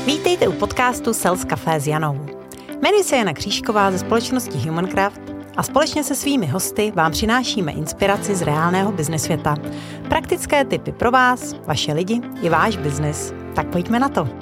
Vítejte u podcastu Sales Café s Janou. Jmenuji se Jana Křížková ze společnosti Humancraft a společně se svými hosty vám přinášíme inspiraci z reálného business světa. Praktické tipy pro vás, vaše lidi i váš biznis. Tak pojďme na to.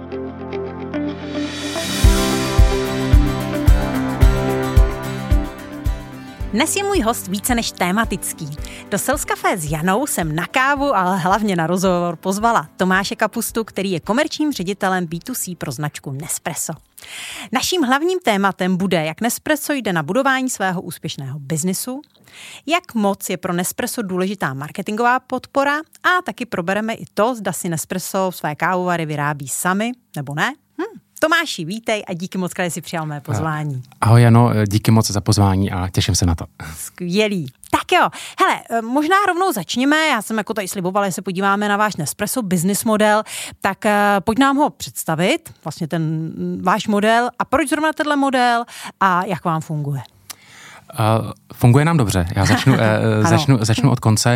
Dnes je můj host více než tématický. Do Sales Café s Janou jsem na kávu, ale hlavně na rozhovor pozvala Tomáše Kapustu, který je komerčním ředitelem B2C pro značku Nespresso. Naším hlavním tématem bude, jak Nespresso jde na budování svého úspěšného biznisu, jak moc je pro Nespresso důležitá marketingová podpora a taky probereme i to, zda si Nespresso své kávovary vyrábí sami, nebo ne. Tomáši, vítej a díky moc, že jsi přijal mé pozvání. Ahoj Jano, díky moc za pozvání a těším se na to. Skvělý. Tak jo, hele, možná rovnou začněme, já jsem jako tady slibovala, že se podíváme na váš Nespresso business model, tak pojď nám ho představit, vlastně ten váš model a proč zrovna tenhle model a jak vám funguje. Funguje nám dobře. Já začnu od konce.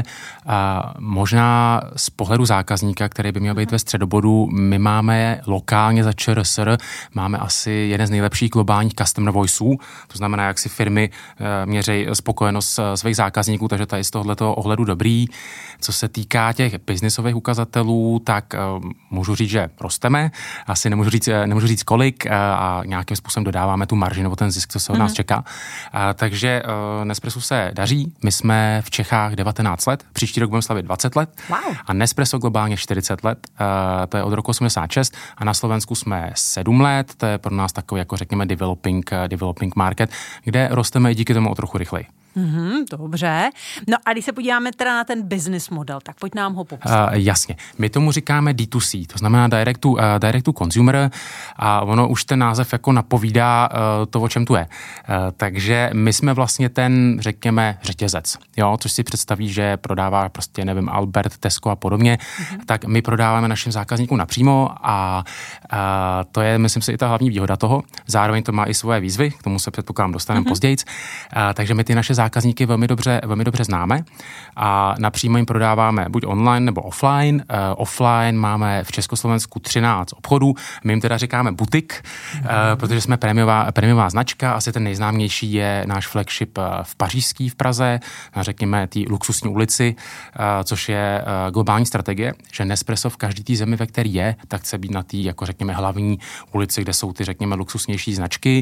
Možná z pohledu zákazníka, který by měl být ve středobodu, my máme lokálně za ČRSR, máme asi jeden z nejlepších globálních customer voiceů, to znamená, jak si firmy měří spokojenost svých zákazníků, takže to je z tohoto ohledu dobrý. Co se týká těch biznisových ukazatelů, tak můžu říct, že rosteme, asi nemůžu říct kolik a nějakým způsobem dodáváme tu marži nebo ten zisk, co se od nás čeká. Takže Nespresso se daří. My jsme v Čechách 19 let, příští rok budeme slavit 20 let. Wow. A Nespresso globálně 40 let, to je od roku 86 a na Slovensku jsme 7 let, to je pro nás takový, jako řekněme, developing market, kde rosteme i díky tomu o trochu rychleji. Dobře. No a když se podíváme teda na ten business model, tak pojď nám ho popsat. Jasně. My tomu říkáme D2C, to znamená direct to consumer a ono už ten název jako napovídá to, o čem tu je. Takže my jsme vlastně ten, řekněme, řetězec, jo, což si představí, že prodává prostě, nevím, Albert, Tesco a podobně, tak my prodáváme našim zákazníkům napřímo a to je, myslím si, i ta hlavní výhoda toho. Zároveň to má i svoje výzvy, k tomu se předpokládám dostaneme později. Takže my ty naše zákazníky velmi dobře známe a napřímo jim prodáváme buď online nebo offline. Offline máme v Československu 13 obchodů, my jim teda říkáme butik, protože jsme prémiová značka, asi ten nejznámější je náš flagship v Pařížský v Praze, na řekněme té luxusní ulici, což je globální strategie, že Nespresso v každý té zemi, ve které je, tak chce být na té, jako řekněme, hlavní ulici, kde jsou ty, řekněme, luxusnější značky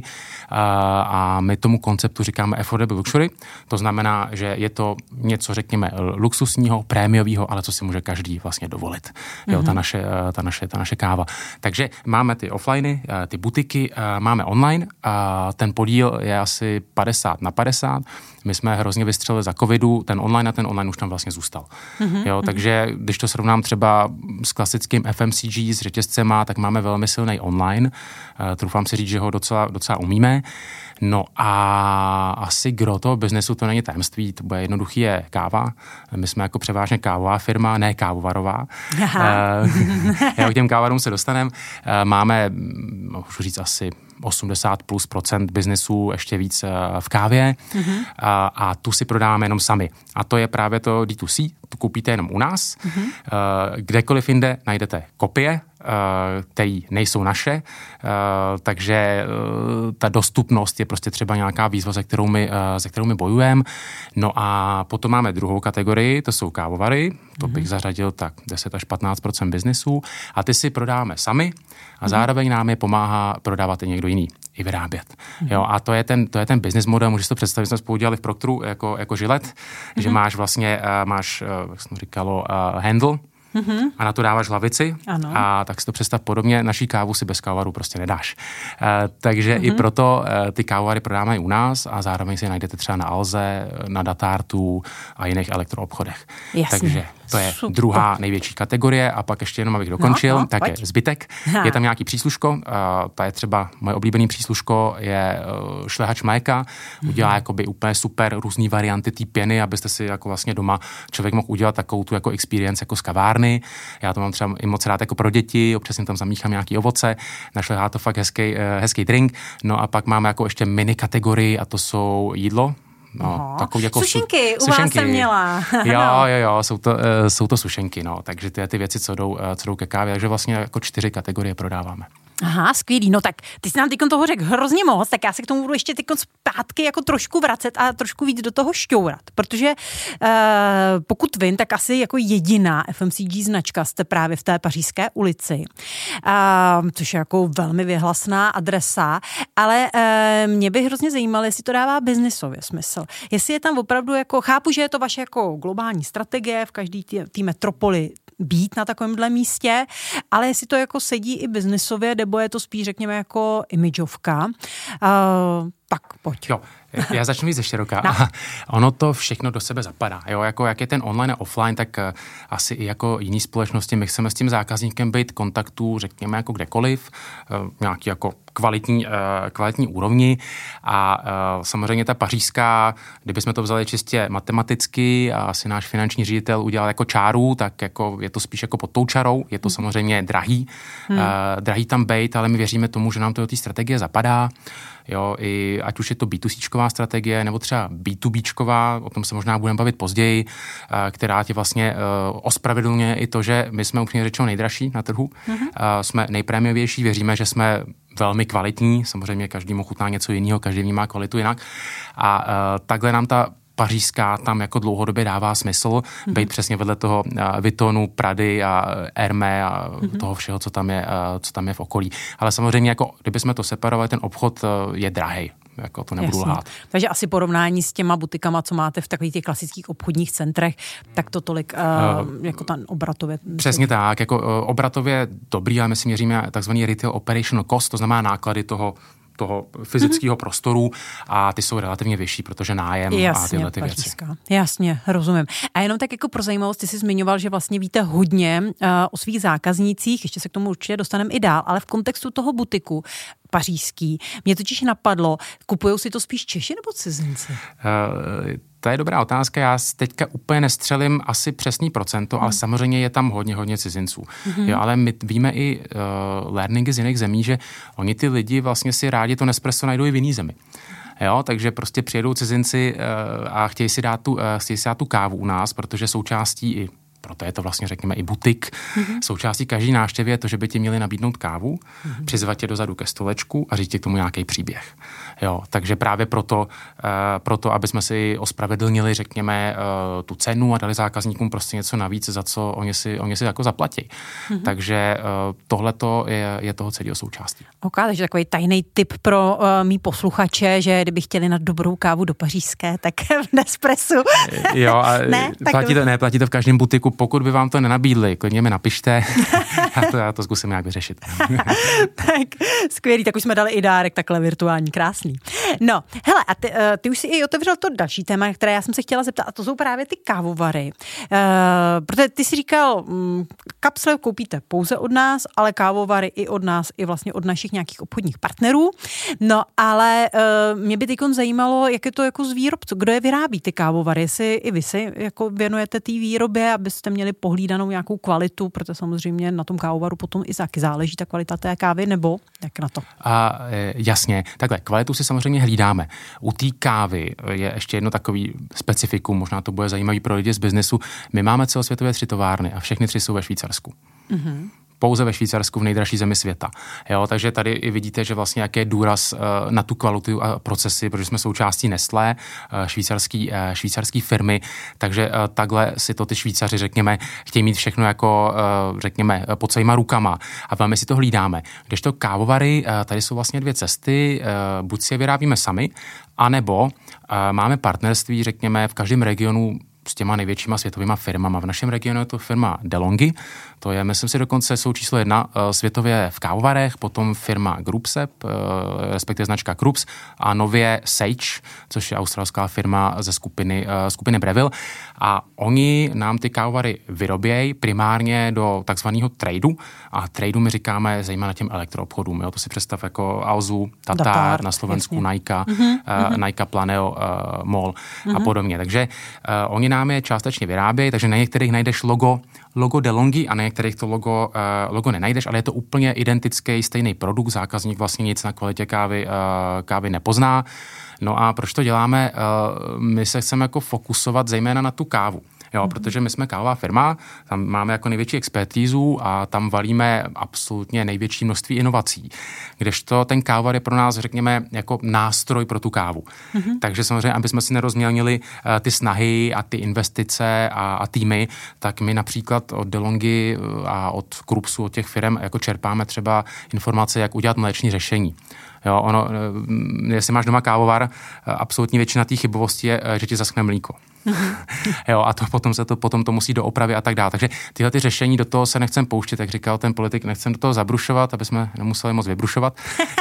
a my tomu konceptu říkáme affordable luxury. To znamená, že je to něco, řekněme, luxusního, prémiového, ale co si může každý vlastně dovolit. Jo, ta naše káva. Takže máme ty offliny, ty butiky, máme online a ten podíl je asi 50/50. My jsme hrozně vystřelili za covidu, ten online už tam vlastně zůstal. Jo, takže když to srovnám třeba s klasickým FMCG, s řetězcema, tak máme velmi silný online. Troufám si říct, že ho docela umíme. No a asi gro toho biznesu, to není tajemství, to bude jednoduchý, je káva. My jsme jako převážně kávová firma, ne kávovarová. K těm kávovarům se dostaneme. Máme, můžu říct, asi 80+% biznesu, ještě víc v kávě a tu si prodáváme jenom sami. A to je právě to D2C, tu koupíte jenom u nás. Kdekoliv jinde najdete kopie, které nejsou naše, takže ta dostupnost je prostě třeba nějaká výzva, se kterou my bojujeme. No a potom máme druhou kategorii, to jsou kávovary, to bych zařadil tak 10-15% biznesu a ty si prodáme sami a zároveň nám je pomáhá prodávat i někdo jiný, i vyrábět. Jo, a to je ten business model, můžeš to představit, jsme spolu dělali v Procteru jako žilet, že máš vlastně, jak jsem říkalo, handle, a na to dáváš hlavici a tak si to představ podobně, naší kávu si bez kávovaru prostě nedáš. Takže i proto ty kávovary prodáme i u nás a zároveň si je najdete třeba na Alze, na Datartu a jiných elektroobchodech. Jasně. Takže to je druhá největší kategorie a pak ještě jenom, abych dokončil, tak je zbytek. Je tam nějaký přísluško, to je třeba moje oblíbený přísluško, je šlehač mléka, udělá jakoby úplně super různý varianty té pěny, abyste si jako vlastně doma člověk mohl udělat takovou tu jako experience jako z kavárny. Já to mám třeba i moc rád jako pro děti, občas jim tam zamíchám nějaký ovoce, našlehá to fakt hezký drink. No a pak máme jako ještě mini kategorii a to jsou jídlo, No, takový jako sušenky, u vás jsem měla. Jo, jsou to sušenky, no, takže ty věci, co jdou ke kávě, takže vlastně jako 4 kategorie prodáváme. Aha, skvělý. No tak ty jsi nám teď toho řekl hrozně moc, tak já se k tomu budu ještě teď zpátky jako trošku vracet a trošku víc do toho šťourat, protože pokud vím, tak asi jako jediná FMCG značka jste právě v té Pařížské ulici, což je jako velmi vyhlasná adresa, ale mě by hrozně zajímalo, jestli to dává biznisově smysl. Jestli je tam opravdu jako, chápu, že je to vaše jako globální strategie v každé té metropoli být na takovémhle místě, ale jestli to jako sedí i biznisově, nebo je to spíš, řekněme, jako imidžovka, tak pojď. Jo, já začnu víc ze široka. No. Ono to všechno do sebe zapadá. Jo, jako jak je ten online a offline, tak asi i jako jiný společnosti, my chceme s tím zákazníkem být kontaktu, řekněme, jako kdekoliv, nějaký jako kvalitní úrovni a samozřejmě ta pařížská, kdybychom to vzali čistě matematicky a asi náš finanční ředitel udělal jako čáru, tak jako je to spíš jako pod tou čarou, je to samozřejmě drahý, drahý tam bejt, ale my věříme tomu, že nám to do té strategie zapadá. Jo, i ať už je to B2Cčková strategie, nebo třeba B2Bčková, o tom se možná budeme bavit později, která ti vlastně ospravedlňuje i to, že my jsme úplně řečeno nejdražší na trhu, jsme nejprémiovější, věříme, že jsme velmi kvalitní, samozřejmě každému chutná něco jiného, každý vnímá kvalitu jinak a takhle nám ta pařížská tam jako dlouhodobě dává smysl, být přesně vedle toho Vuittonu, Prady a Hermé a toho všeho, co tam je v okolí. Ale samozřejmě, jako kdybychom to separovali, ten obchod je drahej. Jako to nebudu lhát. Takže asi porovnání s těma butikama, co máte v takových těch klasických obchodních centrech, tak to tolik jako ten obratově. Přesně tak, jako obratově dobrý, ale my si měříme takzvaný retail operational cost, to znamená náklady toho fyzického prostoru a ty jsou relativně vyšší, protože nájem a tyhle ty věci. Jasně, rozumím. A jenom tak jako pro zajímavost, ty jsi zmiňoval, že vlastně víte hodně o svých zákaznících, ještě se k tomu určitě dostaneme i dál, ale v kontextu toho butiku pařížský, mě totiž napadlo, kupujou si to spíš Češi nebo cizinci? To je dobrá otázka, já teďka úplně nestřelím asi přesný procento, ale samozřejmě je tam hodně cizinců. Jo, ale my víme i learningy z jiných zemí, že oni ty lidi vlastně si rádi to Nespresso najdou i v jiný zemi. Jo, takže prostě přijedou cizinci a chtějí si dát tu kávu u nás, protože součástí i proto je to vlastně, řekněme, i butik. Součástí každý návštěvy je to, že by ti měli nabídnout kávu, přizvat tě dozadu ke stolečku a říct ti k tomu nějaký příběh. Jo, takže právě proto, aby jsme si ospravedlnili, řekněme, tu cenu a dali zákazníkům prostě něco navíc, za co oni si jako zaplatí. Takže tohleto je toho celého součástí. Ok, takže takový tajný tip pro mý posluchače, že kdyby chtěli na dobrou kávu do pařížské, tak v Nespressu. Jo, a platí to v každém butiku. Pokud by vám to nenabídli, klidně mi napište, já to zkusím nějak vyřešit. Tak skvělý, tak už jsme dali i dárek takhle virtuální, krásný. No, hele, a ty už si i otevřel to další téma, které já jsem se chtěla zeptat, a to jsou právě ty kávovary. Protože ty si říkal, kapsle koupíte pouze od nás, ale kávovary i od nás, i vlastně od našich nějakých obchodních partnerů. No, ale mě by teď zajímalo, jak je to jako z výrobců, kdo je vyrábí ty kávovary, jestli i vy si jako věnujete té výrobě, abyste měli pohlídanou nějakou kvalitu, protože samozřejmě na tom kávovaru potom i taky záleží ta kvalita té kávy, nebo jak na to? Jasně, takhle, kvalitu si samozřejmě hlídáme. U té kávy je ještě jedno takový specifikum, možná to bude zajímavý pro lidi z biznesu. My máme celosvětové 3 továrny a všechny 3 jsou ve Švýcarsku. Pouze ve Švýcarsku, v nejdražší zemi světa. Jo, takže tady i vidíte, že vlastně jaký je důraz na tu kvalitu a procesy, protože jsme součástí Nestlé, švýcarský firmy, takže takhle si to ty Švýcaři, řekněme, chtějí mít všechno jako, řekněme, pod svýma rukama a velmi si to hlídáme. Kdežto kávovary, tady jsou vlastně 2 cesty, buď si je vyrábíme sami, anebo máme partnerství, řekněme, v každém regionu s těma největšíma světovýma firmama. V našem regionu je to firma DeLonghi, to je, myslím si, dokonce jsou číslo 1 světově v kávovarech, potom firma Groupsep, respektive značka Krups a nově Sage, což je australská firma ze skupiny Breville. A oni nám ty kávovary vyrobějí primárně do takzvaného tradu a tradu my říkáme zejména těm elektroobchodům. Jo? To si představ jako Alzu, Tatar, na Slovensku Nike, Nike Planeo, MOL a podobně. Takže oni nám je částečně vyrábějí, takže na některých najdeš logo logo DeLonghi a na některých to logo nenajdeš, ale je to úplně identický, stejný produkt, zákazník vlastně nic na kvalitě kávy nepozná. No a proč to děláme? My se chceme jako fokusovat zejména na tu kávu. Jo, protože my jsme kávová firma, tam máme jako největší expertízu a tam valíme absolutně největší množství inovací. Kdežto ten kávovar je pro nás, řekněme, jako nástroj pro tu kávu. Takže samozřejmě, aby jsme si nerozmělnili ty snahy a ty investice a týmy, tak my například od DeLonghi a od Krupsu, od těch firm, jako čerpáme třeba informace, jak udělat mléční řešení. Jo, jestli máš doma kávovar, absolutní většina té chybovosti je, že ti zaschne mlíko. Jo, a to potom to musí do opravy a tak dále. Takže tyhle ty řešení do toho se nechcem pouštět, jak říkal ten politik, nechcem do toho zabrušovat, aby jsme nemuseli moc vybrušovat.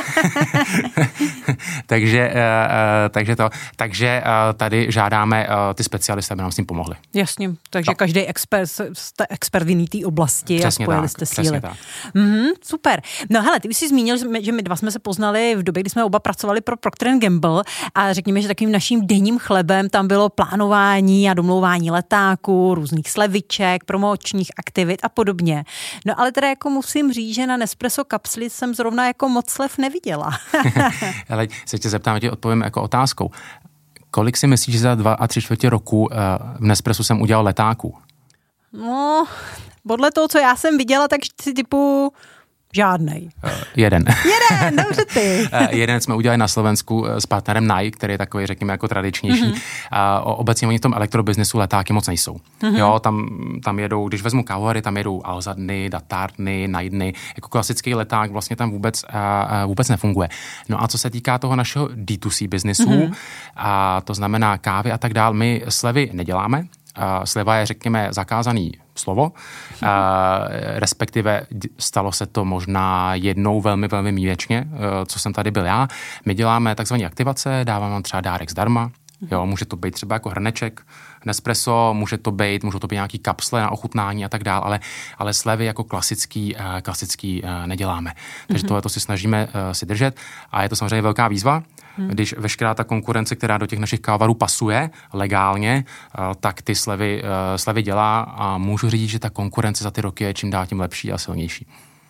takže tady žádáme ty specialisty, aby nám s tím pomohli. Jasně, takže každý jste expert v jiný té oblasti přesně a spojili jste síly. Super. No hele, ty už jsi zmínil, že my dva jsme se poznali v době, kdy jsme oba pracovali pro Procter & Gamble a řekněme, že takovým naším denním chlebem tam bylo plánování a domlouvání letáků, různých sleviček, promočních aktivit a podobně. No ale teda jako musím říct, že na Nespresso kapsli jsem zrovna jako moc slev neviděla. Ale se tě zeptám, ti odpovím jako otázkou. Kolik si myslíš, že za 2 3/4 roku v Nespressu jsem udělal letáků? No, podle toho, co já jsem viděla, tak si typu žádnej. Jeden, dobře ty. Jeden jsme udělali na Slovensku s partnerem Nike, který je takový, řekněme, jako tradičnější. Obecně oni v tom elektrobiznesu letáky moc nejsou. Jo, tam jedou, když vezmu kávovary, tam jedou Alzadny, Datardny, Najdny, jako klasický leták vlastně tam vůbec nefunguje. No a co se týká toho našeho D2C biznesu, a to znamená kávy a tak dál, my slevy neděláme. Sleva je, řekněme, zakázaný slovo, respektive stalo se to možná jednou velmi, velmi výjimečně, co jsem tady byl já. My děláme takzvané aktivace, dáváme vám třeba dárek zdarma, jo, může to být třeba jako hrneček Nespresso, můžou to být nějaký kapsle na ochutnání a tak dál, ale slevy jako klasický neděláme. Takže tohle to si snažíme si držet a je to samozřejmě velká výzva, když veškerá ta konkurence, která do těch našich kávarů pasuje legálně, tak ty slevy dělá a můžu říct, že ta konkurence za ty roky je čím dál tím lepší a silnější.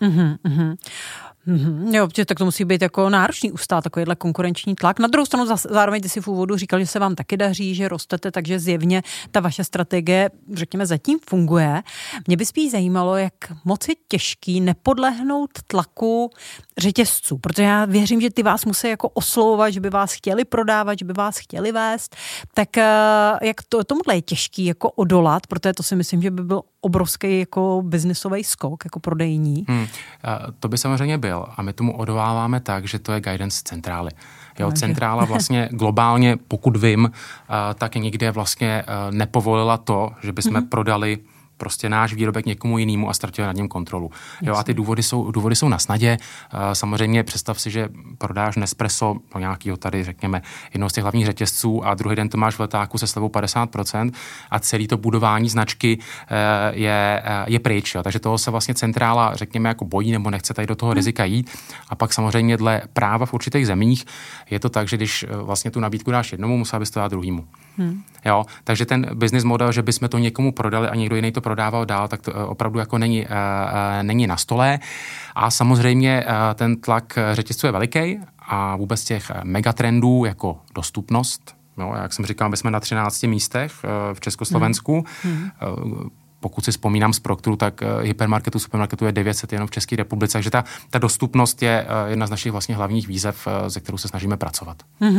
Jo, protože tak to musí být jako náročný ustát takovýhle konkurenční tlak. Na druhou stranu zároveň ty si v úvodu říkal, že se vám taky daří, že rostete, takže zjevně ta vaše strategie, řekněme, zatím funguje. Mě by spíš zajímalo, jak moc je těžký nepodlehnout tlaku řetězců, protože já věřím, že ty vás musí jako oslovovat, že by vás chtěli prodávat, že by vás chtěli vést. Tak jak tomuhle je těžký jako odolat, protože to si myslím, že by byl obrovský jako biznisový skok, jako prodejní. To by samozřejmě byl a my tomu odoláváme tak, že to je guidance centrály. Jo, centrála vlastně globálně, pokud vím, tak nikde vlastně nepovolila to, že bychom prodali prostě náš výrobek někomu jinému a ztratili nad ním kontrolu. Jo, a ty důvody jsou na snadě. Samozřejmě představ si, že prodáš Nespresso do nějakého tady, řekněme, jednoho z těch hlavních řetězců a druhý den to máš v letáku se slevou 50% a celý to budování značky je pryč. Jo. Takže toho se vlastně centrála, řekněme, jako bojí nebo nechce tady do toho rizika jít. A pak samozřejmě dle práva v určitých zemích je to tak, že když vlastně tu nabídku dáš jednomu, musel bys to dát druhému. Jo, takže ten business model, že bychom to někomu prodali a někdo jiný to prodával dál, tak to opravdu jako není na stole. A samozřejmě ten tlak řetězců je veliký a vůbec těch megatrendů jako dostupnost. Jo, jak jsem říkal, my jsme na 13 místech v Československu. Pokud si vzpomínám z Procteru, tak hypermarketů, supermarketů je 900 jenom v České republice, takže ta dostupnost je jedna z našich vlastně hlavních výzev, ze kterou se snažíme pracovat.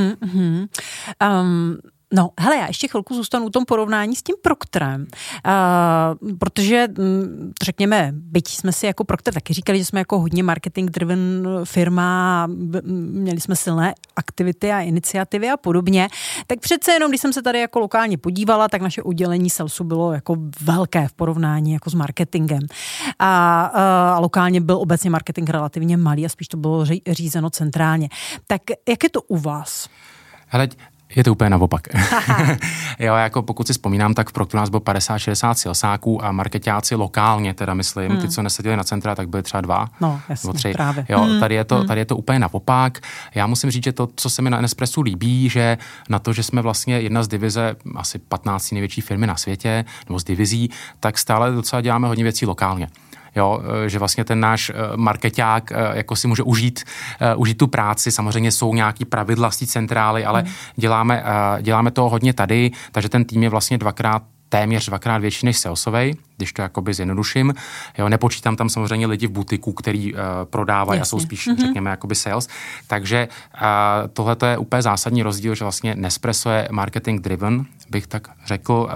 No, hele, já ještě chvilku zůstanu u tom porovnání s tím Procterem, protože řekněme, byť jsme si jako Procter taky říkali, že jsme jako hodně marketing-driven firma, měli jsme silné aktivity a iniciativy a podobně, tak přece jenom, když jsem se tady jako lokálně podívala, tak naše oddělení salesu bylo jako velké v porovnání jako s marketingem. A lokálně byl obecně marketing relativně malý a spíš to bylo řízeno centrálně. Tak jak je to u vás? Hele, Je to úplně naopak. Jo, jako pokud si vzpomínám, tak v Procteru nás bylo 50-60 salesáků a marketáci lokálně, teda myslím, ty, co neseděli na centra, tak byly třeba 2 jasně, nebo 3. Právě. Jo, tady je to úplně naopak. Já musím říct, že to, co se mi na Nespressu líbí, že na to, že jsme vlastně jedna z divize, asi 15 největší firmy na světě, nebo z divizí, tak stále docela děláme hodně věcí lokálně. Jo, že vlastně ten náš markeťák jako si může užít tu práci. Samozřejmě jsou nějaký pravidla z té centrály, ale děláme to hodně tady, takže ten tým je vlastně téměř dvakrát větší než salesovej, když to jakoby zjednoduším. Jo, nepočítám tam samozřejmě lidi v butiku, který prodávají a jsou spíš, řekněme, jakoby sales. Takže tohle je úplně zásadní rozdíl, že vlastně Nespresso je marketing driven, bych tak řekl,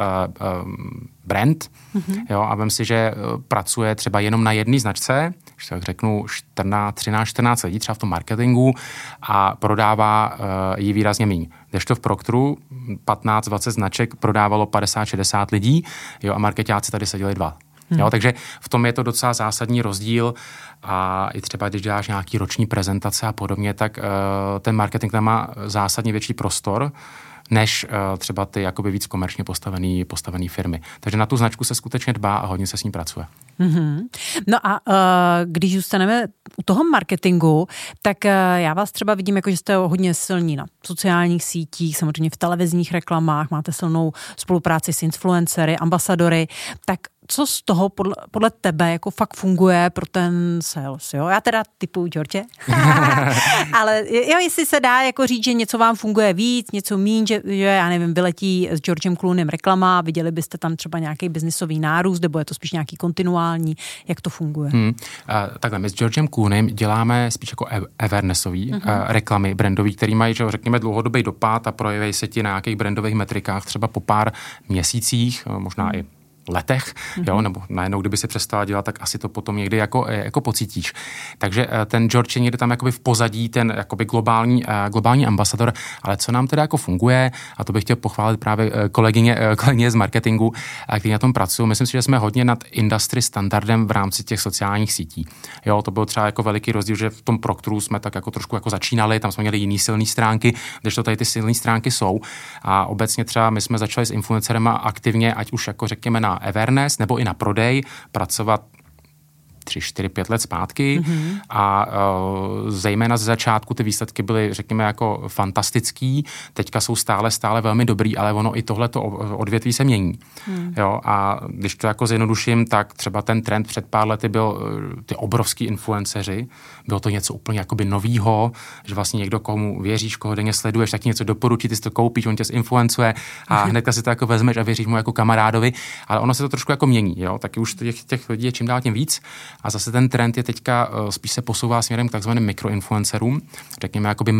brand. Jo, a vem si, že pracuje třeba jenom na jedné značce, když tak řeknu 13-14 lidí třeba v tom marketingu a prodává ji výrazně méně. Kdežto v Procteru 15-20 značek prodávalo 50-60 lidí, jo, a marketáci tady seděli 2. Jo, takže v tom je to docela zásadní rozdíl a i třeba, když děláš nějaký roční prezentace a podobně, tak ten marketing tam má zásadně větší prostor, než třeba ty jakoby víc komerčně postavený firmy. Takže na tu značku se skutečně dbá a hodně se s ní pracuje. No a když zůstaneme u toho marketingu, tak já vás třeba vidím, jako že jste hodně silní na sociálních sítích, samozřejmě v televizních reklamách, máte silnou spolupráci s influencery, ambasadory, tak co z toho podle tebe jako fakt funguje pro ten sales, jo? Já teda typuju George, ale jo, jestli se dá jako říct, že něco vám funguje víc, něco míň, že já nevím, vyletí s Georgem Clooneym reklama, viděli byste tam třeba nějaký biznisový nárůst, nebo je to spíš nějaký kontinuální, jak to funguje? Takhle, my s Georgem Clooneym děláme spíš jako awarenessový reklamy brandový, který mají, že řekněme, dlouhodobý dopad a projeví se ti na nějakých brandových metrikách třeba po pár měsících, možná i letech, jo, nebo najednou, kdyby se přestala dělat, tak asi to potom někdy jako pocítíš. Takže ten George je někde tam jakoby v pozadí, ten jakoby globální ambasador, ale co nám teda jako funguje, a to bych chtěl pochválit právě kolegyně z marketingu, kteří na tom pracují. Myslím si, že jsme hodně nad industry standardem v rámci těch sociálních sítí. Jo, to byl třeba jako veliký rozdíl, že v tom Procteru jsme tak jako trošku jako začínali, tam jsme měli jiný silný stránky, kdežto tady ty silné stránky jsou. A obecně třeba my jsme začali s influencerema aktivně, ať už jako řekněme na awareness nebo i na prodej pracovat 3, 4, 5 let zpátky a zejména ze začátku ty výsledky byly, řekněme, jako fantastický. Teďka jsou stále velmi dobrý, ale ono i tohleto odvětví se mění. Jo, a když to jako zjednoduším, tak třeba ten trend před pár lety byl ty obrovský influenceři. Bylo to něco úplně jakoby novýho, že vlastně někdo, komu věříš, koho denně sleduješ, tak ti něco doporučí, ty si to koupíš, on tě zinfluencuje a hnedka si to jako vezmeš a věříš mu jako kamarádovi, ale ono se to trošku jako mění, jo? Taky už těch lidí je čím dál tím víc. A zase ten trend je teďka spíš se posouvá směrem k takzvaným mikroinfluencerům, řekněme jakoby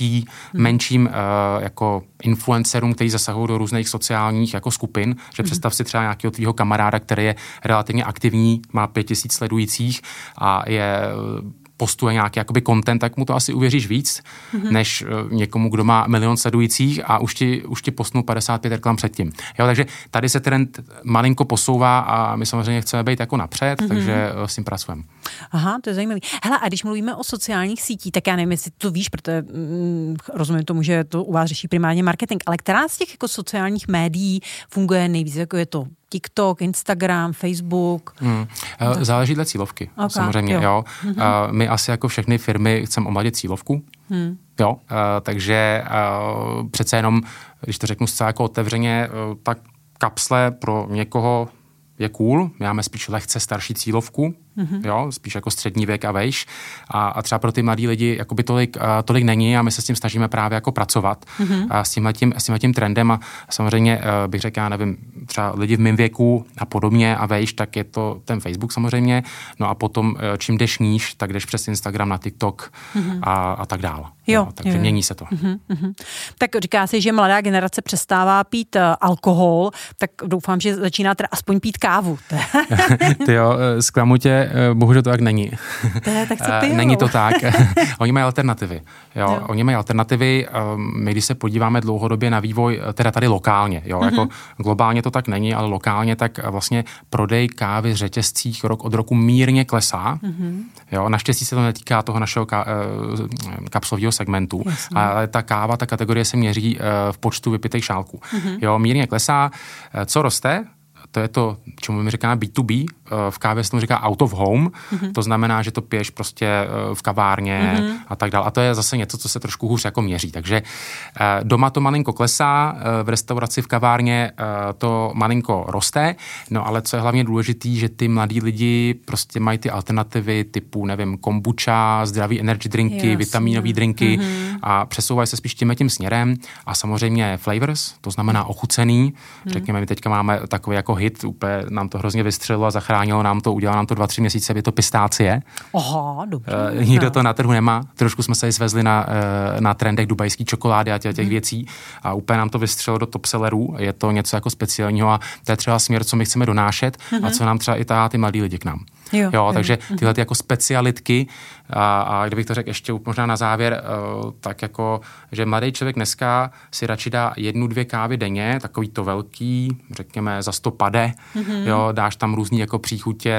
menším jako influencerům, kteří zasahují do různých sociálních jako skupin, že představ si třeba nějakého tvýho kamaráda, který je relativně aktivní, má 5000 sledujících a postuje nějaký jakoby content, tak mu to asi uvěříš víc, než někomu, kdo má 1 000 000 sledujících a už ti postnul 55 reklam předtím. Jo, takže tady se trend malinko posouvá a my samozřejmě chceme být jako napřed, takže s tím pracujeme. Aha, to je zajímavý. Hele, a když mluvíme o sociálních sítích, tak já nevím, jestli to víš, protože rozumím tomu, že to u vás řeší primárně marketing, ale která z těch jako sociálních médií funguje nejvíc, jako je to TikTok, Instagram, Facebook? Záleží dle cílovky, samozřejmě. Jo. My asi jako všechny firmy chceme omladit cílovku. Jo, takže přece jenom, když to řeknu zcela jako otevřeně, tak kapsle pro někoho je cool, my máme spíš lehce starší cílovku, jo, spíš jako střední věk a vejš a třeba pro ty mladí lidi jakoby tolik není a my se s tím snažíme právě jako pracovat a s tímhletím trendem a samozřejmě bych řekl, já nevím, třeba lidi v mém věku a podobně a vejš, tak je to ten Facebook samozřejmě, no a potom čím jdeš níž, tak jdeš přes Instagram na TikTok a tak dál. Jo, takže mění se to. Tak říká se, že mladá generace přestává pít alkohol, tak doufám, že začíná teda aspoň pít kávu. Ty jo, zklamu tě, bohužel to tak není. Tak co pijou? Není to tak. Oni mají alternativy. Jo? Oni mají alternativy. My, když se podíváme dlouhodobě na vývoj, teda tady lokálně, jo? Jako globálně to tak není, ale lokálně tak vlastně prodej kávy v řetězcích rok od roku mírně klesá. Jo? Naštěstí se to netýká toho našeho kapslového segmentu, ale ta káva, ta kategorie se měří v počtu vypitých šálků. Jo? Mírně klesá. Co roste? To je to, čemu my říkáme B2B, v kávě se tomu říká out of home, to znamená, že to piješ prostě v kavárně a tak dále. A to je zase něco, co se trošku hůř jako měří. Takže doma to malinko klesá, v restauraci, v kavárně to malinko roste, no ale co je hlavně důležitý, že ty mladí lidi prostě mají ty alternativy typu, nevím, kombucha, zdravý energy drinky, vitaminové drinky a přesouvají se spíš tím směrem a samozřejmě flavors, to znamená ochucený. Řekněme, my teďka máme takový jako hit, úplně nám to hrozně vystřelilo a zachránilo nám to, udělalo nám to 2-3 měsíce, je to pistácie. Aha, dobře. Nikdo to na trhu nemá. Trošku jsme se svezli na trendech dubajský čokolády a těch věcí a úplně nám to vystřelilo do top sellerů. Je to něco jako speciálního a to je třeba směr, co my chceme donášet a co nám třeba i tahá ty mladí lidi k nám. Jo, takže tyhle ty jako specialitky a kdybych to řekl ještě možná na závěr, tak jako, že mladý člověk dneska si radši dá 1-2 kávy denně, takový to velký, řekněme za 100 pade, jo, dáš tam různý jako příchutě,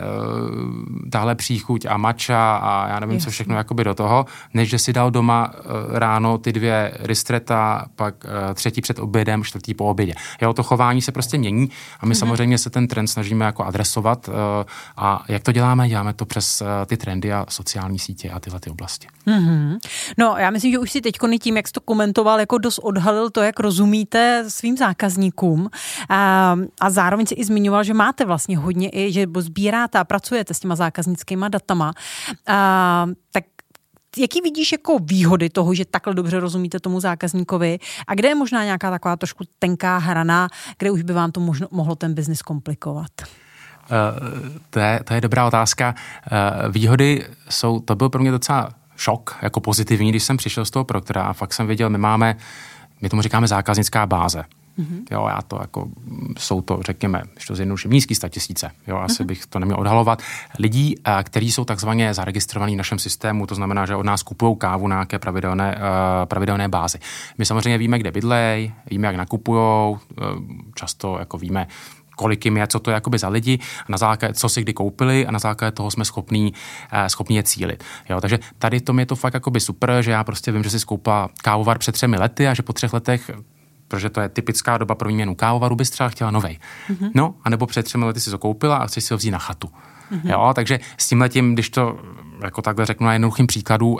tahle příchuť a matcha a já nevím, co všechno jakoby do toho, než že si dal doma ráno ty 2 ristreta, pak 3 před obědem, 4 po obědě. Jo, to chování se prostě mění a my samozřejmě se ten trend snažíme jako adresovat a jak to děláme? Děláme to přes ty trendy a sociální sítě a tyhle ty oblasti. No, já myslím, že už si teďko tím, jak jsi to komentoval, jako dost odhalil to, jak rozumíte svým zákazníkům a zároveň si i zmiňoval, že máte vlastně hodně i, že sbíráte a pracujete s těma zákaznickýma datama. Tak jaký vidíš jako výhody toho, že takhle dobře rozumíte tomu zákazníkovi a kde je možná nějaká taková trošku tenká hrana, kde už by vám to mohlo ten biznis komplikovat? To je dobrá otázka. Výhody jsou, to byl pro mě docela šok, jako pozitivní, když jsem přišel z toho Proctora a fakt jsem viděl, my tomu říkáme zákaznická báze. Jo, já to jako, jsou to, řekněme, když to zjednoduším, nízký 100 000, jo, asi bych to neměl odhalovat. Lidí, kteří jsou takzvaně zaregistrovaní v našem systému, to znamená, že od nás kupují kávu na nějaké pravidelné bázi. My samozřejmě víme, kde bydlej, víme, jak nakupujou, často jako víme, kolik jim je, co to je jakoby za lidi, na základě, co si kdy koupili a na základě toho jsme schopní je cílit. Jo, takže tady to je to fakt jakoby super, že já prostě vím, že si skoupila kávovar před 3 lety a že po 3 letech, protože to je typická doba pro výměnu kávovaru, bys třeba chtěla novej. No, anebo před 3 lety si to koupila a chceš si ho vzít na chatu. Jo, takže s tímhletím, když to jako takhle řeknu na jednoduchým příkladu,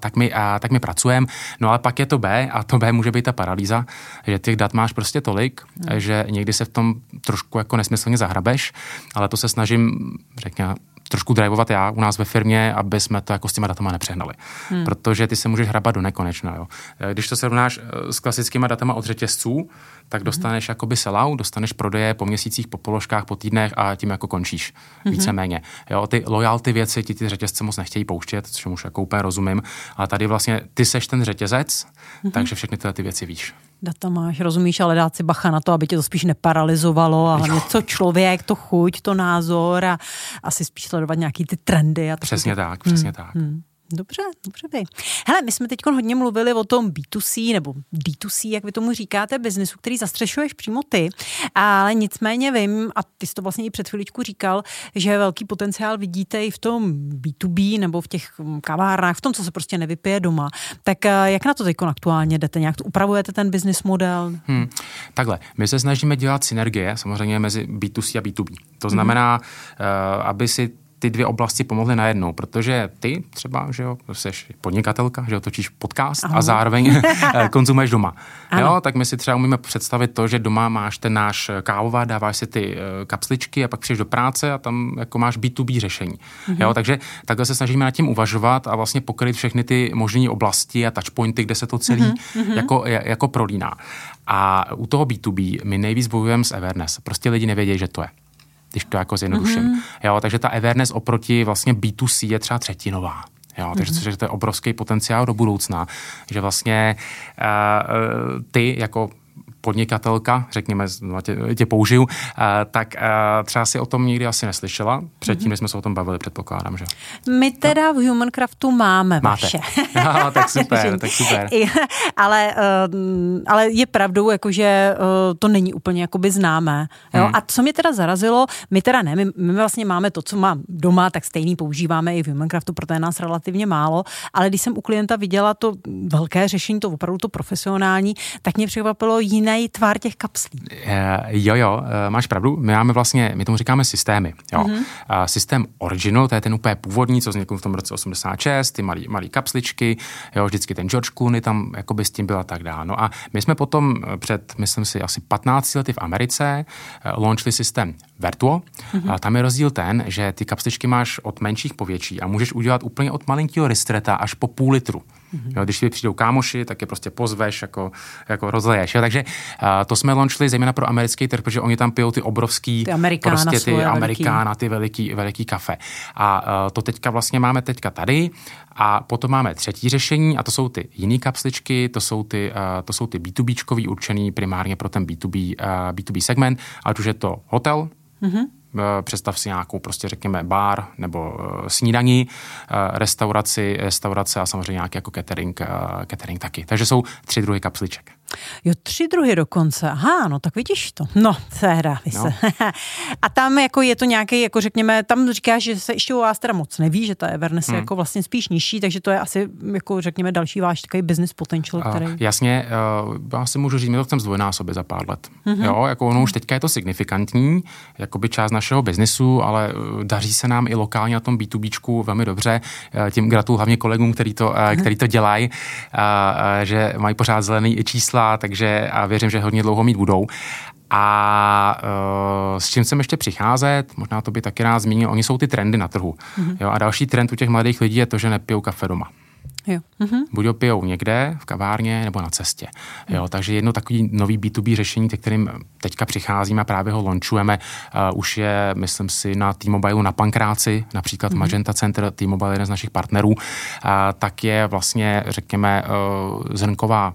tak my pracujeme. No ale pak je to B a to B může být ta paralýza, že těch dat máš prostě tolik, že někdy se v tom trošku jako nesmyslně zahrabeš, ale to se snažím, řekněme, trošku drivovat já u nás ve firmě, aby jsme to jako s těma datama nepřehnali. Protože ty se můžeš hrabat do nekonečna. Jo. Když to srovnáš s klasickými datama od řetězců, tak dostaneš jakoby sellout, dostaneš prodeje po měsících, po položkách, po týdnech a tím jako končíš. Víceméně. Jo, ty loyalty věci ti ty řetězce moc nechtějí pouštět, což už jako úplně rozumím, ale tady vlastně ty seš ten řetězec, takže všechny tyhle ty věci víš. Data máš, rozumíš, ale dát si bacha na to, aby tě to spíš neparalyzovalo a hlavně co člověk, to chuť, to názor a asi spíš sledovat nějaký ty trendy. A přesně tak, přesně tak. Dobře vy. Hele, my jsme teď hodně mluvili o tom B2C nebo D2C, jak vy tomu říkáte, biznesu, který zastřešuješ přímo ty, ale nicméně vím, a ty jsi to vlastně i před chviličku říkal, že velký potenciál vidíte i v tom B2B nebo v těch kavárnách, v tom, co se prostě nevypije doma. Tak jak na to teď aktuálně jdete? Nějak to upravujete ten business model? Takhle, my se snažíme dělat synergie samozřejmě mezi B2C a B2B. To znamená, aby si ty 2 oblasti pomohly najednou, protože ty třeba, že jo, jsi podnikatelka, že jo, točíš podcast a zároveň konzumuješ doma. Jo, tak my si třeba umíme představit to, že doma máš ten náš kávovar, dáváš si ty kapsličky a pak přijdeš do práce a tam jako máš B2B řešení. Jo, takže takhle se snažíme nad tím uvažovat a vlastně pokryt všechny ty možné oblasti a touchpointy, kde se to celý jako prolíná. A u toho B2B my nejvíc bojujeme s awareness. Prostě lidi nevědějí, že to je. Když to jako zjednoduším. Jo, takže ta awareness oproti vlastně B2C je třeba 3/3. Jo, takže to je obrovský potenciál do budoucna, že vlastně ty jako podnikatelka, řekněme, tě použiju, tak třeba si o tom nikdy asi neslyšela. Předtím, než jsme se o tom bavili, předpokládám, že? My teda v Humancraftu máme vaše. No, tak super, tak super. Ale je pravdou, jakože to není úplně jakoby známé. Jo? A co mě teda zarazilo, my teda ne, my vlastně máme to, co mám doma, tak stejný používáme i v Humancraftu, protože je nás relativně málo, ale když jsem u klienta viděla to velké řešení, to opravdu to profesionální, tak mě překvapilo jiný tvar těch kapslí. Jo, máš pravdu. My tomu říkáme systémy. Jo. Systém Original, to je ten úplně původní, co vznikl v tom roce 86, ty malý kapsličky, jo, vždycky ten George Clooney tam jakoby s tím byla tak dále. No a my jsme potom před, myslím si, asi 15 lety v Americe launchli systém Vertuo. A tam je rozdíl ten, že ty kapsličky máš od menších po větší a můžeš udělat úplně od malinkého ristreta až po půl litru. Jo, když ti přijdou kámoši, tak je prostě pozveš, jako rozleješ. Jo. Takže to jsme launchli zejména pro americký trh, protože oni tam pijou ty obrovský, ty Amerikána, ty veliký kafe. A to teďka vlastně máme tady. A potom máme třetí řešení a to jsou ty jiný kapsličky, to jsou ty B2Bčkový určený primárně pro ten B2B segment, ať už je to hotel, představ si nějakou prostě řekněme bar nebo snídaní, restaurace a samozřejmě nějaký jako catering taky. Takže jsou 3 druhy kapsliček. Jo, 3 druhy dokonce. Aha, no tak vidíš to. No, séhra, no. A tam jako je to nějaký, jako řekněme, tam říkáš, že se ještě u vás teda moc neví, že ta Everness je jako vlastně spíš nižší, takže to je asi, jako řekněme, další váš takový business potential, který... Jasně, já si můžu říct, my to chceme zdvojnásobit za pár let. Jo, jako ono už teďka je to signifikantní, jakoby část našeho biznesu, ale daří se nám i lokálně na tom B2Bčku velmi dobře. Tím gratuluju hlavně kolegům, který to dělají, že mají pořád zelený čísla, takže a věřím, že hodně dlouho mít budou. A s čím chcem ještě přicházet, možná to by taky rád zmínil, oni jsou ty trendy na trhu. Jo, a další trend u těch mladých lidí je to, že nepijou kafe doma. Jo. Buď ho pijou někde, v kavárně nebo na cestě. Jo, takže jedno takový nový B2B řešení, ke kterým teďka přicházíme a právě ho launchujeme, už je, myslím si, na T-Mobileu na Pankráci, například Magenta Center, T-Mobile je jeden z našich partnerů, tak je vlastně, řekněme, zrnková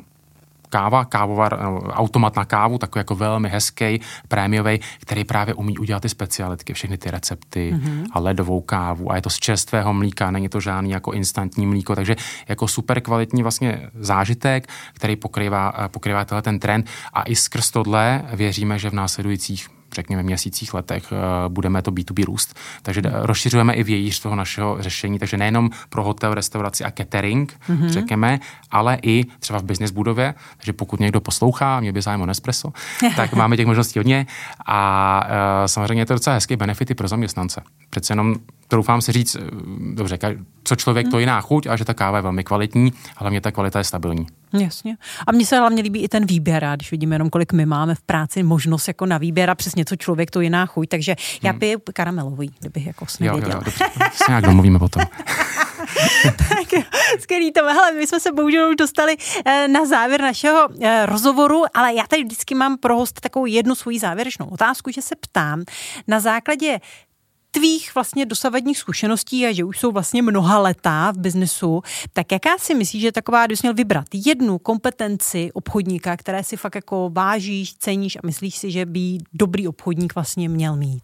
automat na kávu, takový jako velmi hezký, prémiový, který právě umí udělat ty specialitky, všechny ty recepty a ledovou kávu a je to z čerstvého mlíka, není to žádný jako instantní mlíko, takže jako super kvalitní vlastně zážitek, který pokrývá tenhle ten trend a i skrz tohle věříme, že v následujících řekněme měsících, letech budeme to B2B růst. Takže rozšiřujeme i vějíř toho našeho řešení, takže nejenom pro hotel, restauraci a catering, řekněme, ale i třeba v business budově, takže pokud někdo poslouchá, mě by zájem o Nespresso, tak máme těch možností hodně a samozřejmě je to docela hezký benefity pro zaměstnance. Přece jenom troufám si říct, dobře, co člověk, to jiná chuť a že ta káva je velmi kvalitní, hlavně ta kvalita je stabilní. Jasně. A mně se hlavně líbí i ten výběr, když vidíme jenom, kolik my máme v práci možnost jako na výběr a přesně co člověk, to jiná chuť, takže já piju karamelový, kdybych jako nevěděla. Jo, dobře, se nějak domluvíme potom. Tak jo, skvělý to. Hele, my jsme se bohužel už dostali na závěr našeho rozhovoru, ale já tady vždycky mám pro host takovou jednu svoji závěrečnou otázku, že se ptám na základě tvých vlastně dosavadních zkušeností a že už jsou vlastně mnoha letá v biznesu, tak jaká si myslíš, že taková, když jsi měl vybrat jednu kompetenci obchodníka, které si fakt jako vážíš, ceníš a myslíš si, že by dobrý obchodník vlastně měl mít?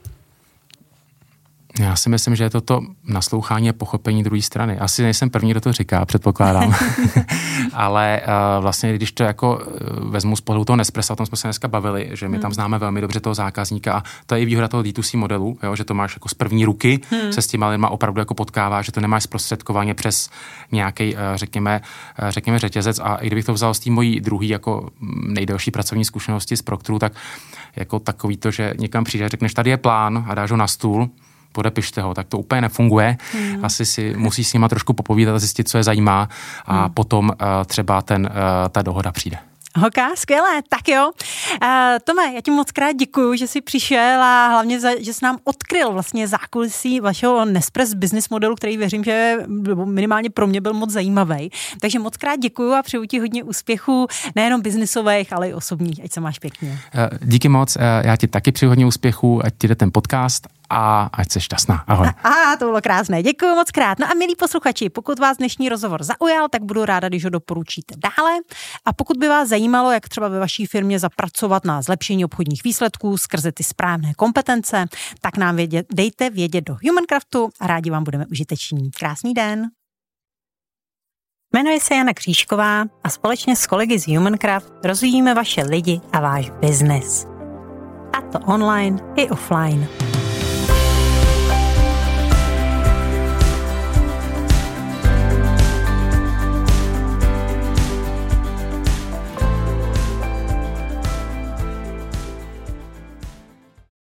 Já si myslím, že je toto naslouchání a pochopení druhé strany. Asi nejsem první, kdo to říká, předpokládám. Ale vlastně, když to jako vezmu z pohledu toho Nespressa, o tom jsme se dneska bavili, že my tam známe velmi dobře toho zákazníka a to je i výhoda toho D2C modelu, jo, že to máš jako z první ruky, se s těma lidma opravdu jako potkává, že to nemáš zprostředkovaně přes nějaký, řekněme řetězec a i kdybych to vzal z té mojí druhý jako nejdelší pracovní zkušenosti z Procteru, tak jako takový to, že někam přijde, řekneš, tady je plán a dáš ho na stůl, podepište ho, tak to úplně nefunguje. Asi si musíš s nima trošku popovídat a zjistit, co je zajímá a potom třeba ta dohoda přijde. Hoka, skvělé, tak jo. Tome, já ti moc krát děkuju, že jsi přišel a hlavně, že jsi nám odkryl vlastně zákulisí vašeho Nespress business modelu, který věřím, že minimálně pro mě byl moc zajímavý. Takže moc krát děkuju a přeju ti hodně úspěchů, nejenom biznisových, ale i osobních, ať se máš pěkně. Díky moc, já ti taky přeju hodně úspěchů, ať ti jde ten podcast a ať jsi šťastná. Ahoj. To bylo krásné. Děkuji moc krát. No a milí posluchači, pokud vás dnešní rozhovor zaujal, tak budu ráda, když ho doporučíte dále. A pokud by vás zajímalo, jak třeba ve vaší firmě zapracovat na zlepšení obchodních výsledků skrze ty správné kompetence, tak nám dejte vědět do Humancraftu a rádi vám budeme užiteční. Krásný den. Jmenuji se Jana Křížková a společně s kolegy z Humancraft rozvíjíme vaše lidi a váš biznes. A to online i offline.